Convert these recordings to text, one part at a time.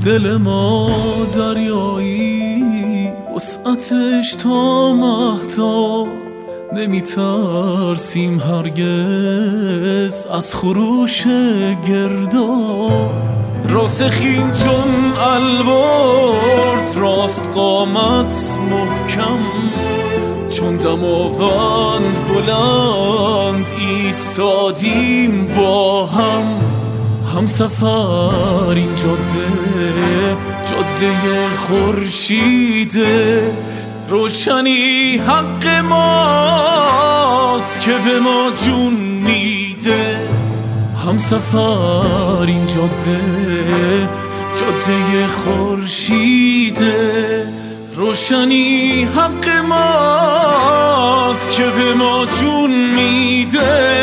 دل ما دریایی وسعتش تا مهتاب، نمیترسیم هرگز از خروش گرداب. راسخیم چون البرز، راست قامت محکم، چون دماوند بلند ایستادیم با هم سفر این جاده خورشیده. روشنی حق ماست که به ما جون میده. هم سفر این جاده خورشیده. روشنی حق ماست که به ما جون میده.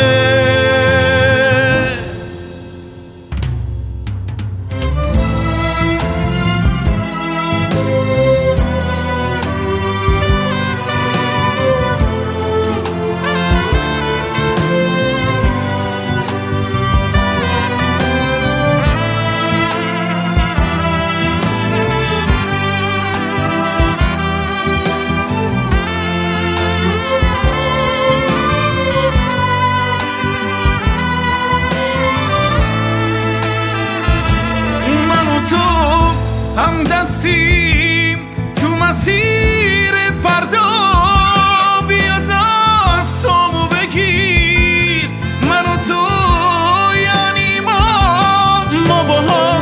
هم دستیم تو مسیر فردا، بیا دستامو بگیر. من و تو یعنی ما با هم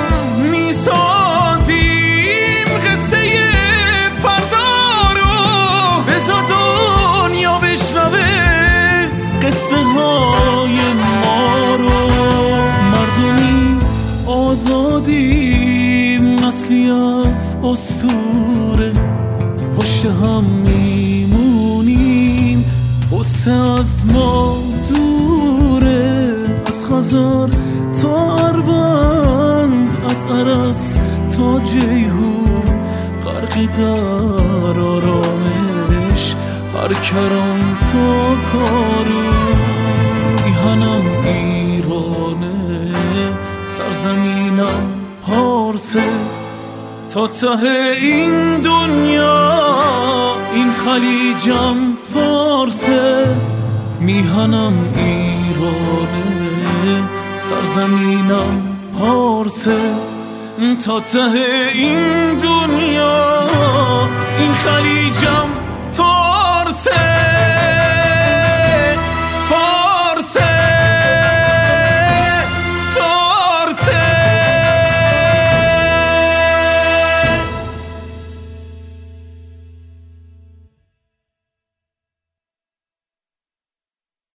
میسازیم قصه فردا رو. بذار دنیا بشنوه قصه های ما رو. مردمی آزادی اصلی از اسطوره، پشت هم میمونیم، غصه از ما دوره. از خزر تا اروند، از عرس تا جیهون، غرقی در آرامش، هر کران تا کارون. میهنم ایرانه، سرزمینم پارسه، تا ته این دنیا این خلیجم فارسه. میهنم ایرانه، سرزمینم پارسه، تا ته این دنیا این خلیجم فارسه.